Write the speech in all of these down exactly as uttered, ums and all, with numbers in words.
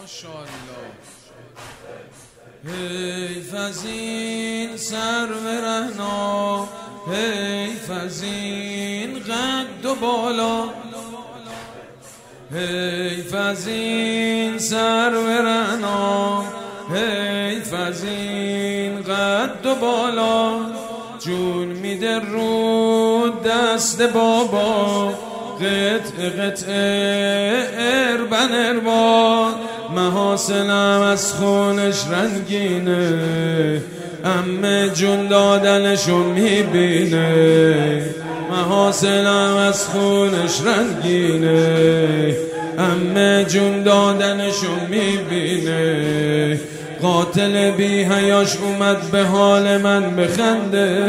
ماشاءالله. حیف از این سرو رعنا، حیف از این قد و بالا، حیف از این سرو رعنا، حیف از این قد و بالا. جون میده رو دست بابا، قطع قطع اربن اربا. محاسنم از خونش رنگینه، امه جون دادنشو میبینه. محاسنم از خونش رنگینه، امه جون دادنشو میبینه. قاتل بی حیاش اومد به حال من بخنده،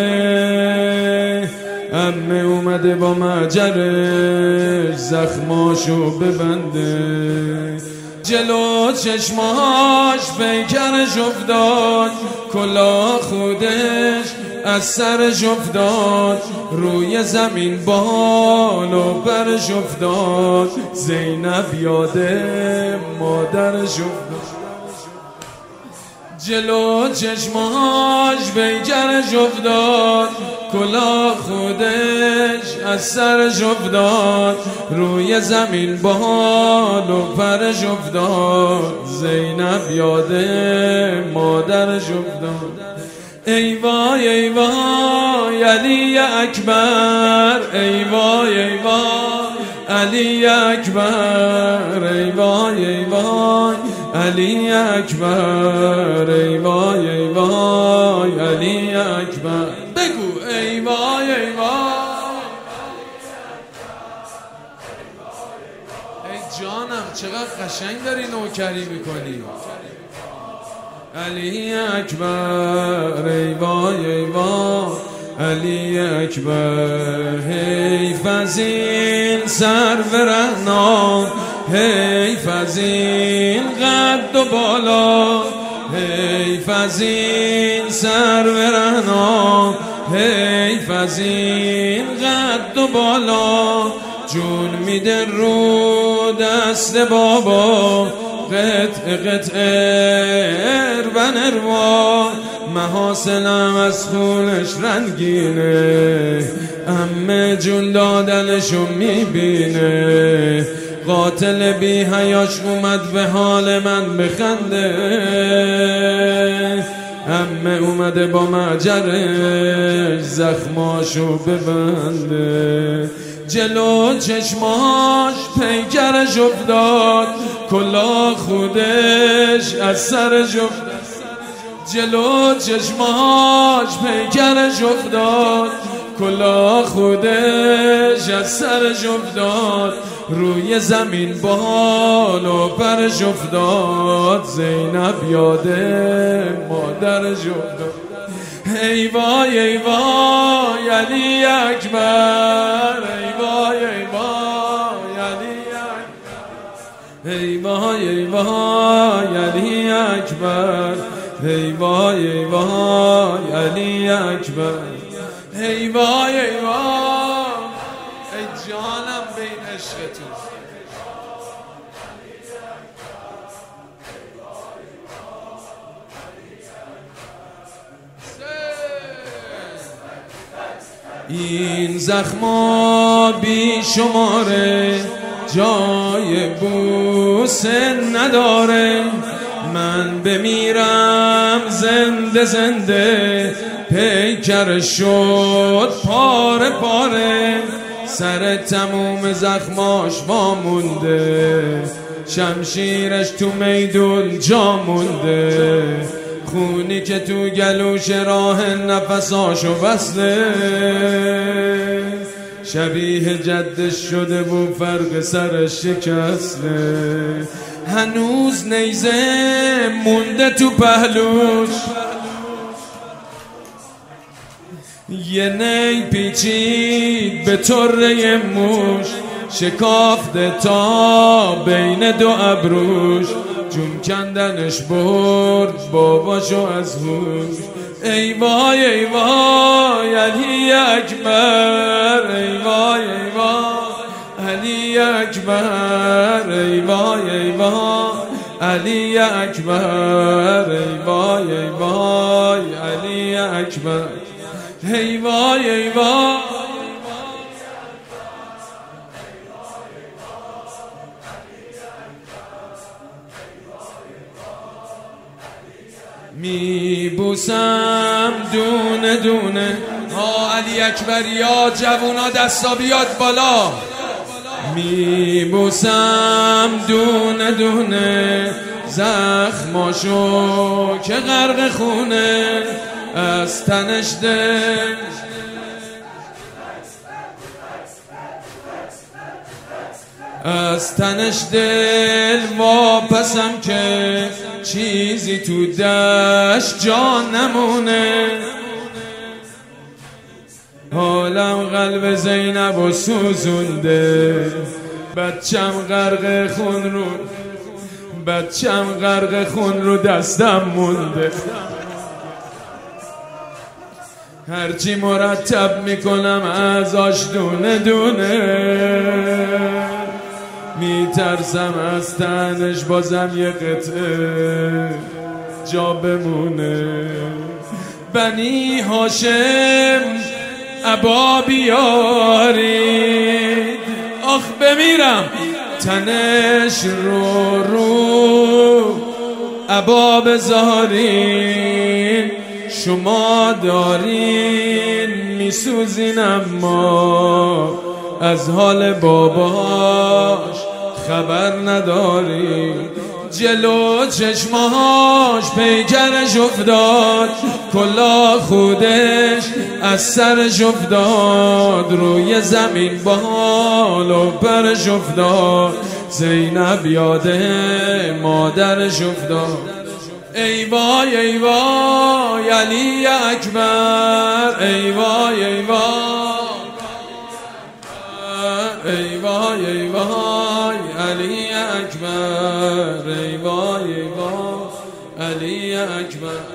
امه اومده با معجرش زخماشو ببنده. جلو چشماش پیکرش افتاد، کلاه خودش از سرش افتاد. روی زمین بال و برش افتاد، زینب یاده مادرش افتاد. جلو چشماش پیکرش افتاد، کلاه خودش از سرش افتاد. روی زمین بال و پرش افتاد، زینب یاده مادرش افتاد. ای وای ای وای علی اکبر، ای وای ای وای علی اکبر، ای وای ای وای علی اکبر، ای وای ای وای علی اکبر. بگو ای وای ای وای. ای جانم چقدر قشنگ داری نوکری میکنی. علی اکبر، ای وای ای وای علی اکبر. حیف از این سرو رعنا، حیف از این قد و بالا، حیف از این سرو رعنا، حیف از این قد و بالا. جون میده رو دست بابا، قطع قطع اربن اروا. محاسنم از خونش رنگینه، امه جون دادنشو میبینه. قاتل بی حیاش اومد به حال من بخنده، امه اومده با معجرش زخماشو ببنده. جلو چشماش پیکرش افتاد، کلاه خودش از سرش افتاد. جلو چشماش پیکرش افتاد، کلاه خودش از سرش افتاد. روی زمین بال و پرش افتاد، زینب یاده مادرش افتاد. ای وای ای وای علی اکبر، ای وای ای وای علی اکبر، ای وای ای وای علی اکبر، ای وای ای وای علی اکبر، ای وای ای وای. ای جانم به این عشقتون. این زخما بی شماره، جای بوسه نداره. من بمیرم زنده زنده، پیکر شد پاره پاره. سر تموم زخماش وامونده، شمشیرش تو میدون جا مونده. خونی که تو گلوش راه نفساشو وصله، شبیه جدش شده و فرق سرش شکسته. هنوز نیزه مونده تو پهلوش، یه نی پیچید به طره موش. شکافته تا بین دو ابروش، جون کندنش برد باباشو از هوش. ای وای ای وای علی اکبر، ای وای ای وای علی اکبر، ای وای ای وای علی اکبر، ای وای ای وای علی اکبر، ای وای ای وای. می بوسم دونه دونه ها علی اکبر، یا جوونا دستا بیاد بالا. می بوسم دونه دونه زخماشو که غرق خونه، از تنش دل از تنش دل واپسم که چیزی تو دشت جان نمونه. حالم قلب زینب و سوزونده، بچم غرق خون رو بچم غرق خون رو دستم مونده. هرچی مرتب میکنم ازش دونه دونه، میترسم از تنش بازم یه قطعه جا بمونه. بنی هاشم ابا بیارید، آخ بمیرم تنش رو رو ابا بذارین. شما دارین میسوزین اما از حال باباش خبر ندارین. جلو چشماش پیکرش افتاد، کلا خودش از سرش افتاد، روی زمین بال و پرش افتاد. زینب یاده مادرش افتاد. ای وای ای وای علی اکبر، ای وای ای وای ای وای ای وای علی اکبر، ای وای ای وای علی اکبر.